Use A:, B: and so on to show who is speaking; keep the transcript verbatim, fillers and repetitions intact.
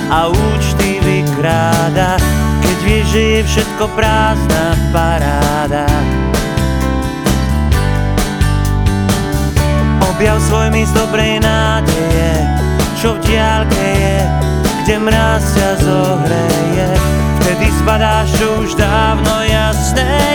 A: a účty vykráda, keď vieš, že je všetko prázdna paráda. Objav svoj mis dobrej nádeje, čo v diaľke je, kde mráz ťa zohreje. Vtedy zbadáš, čo už dávno jasné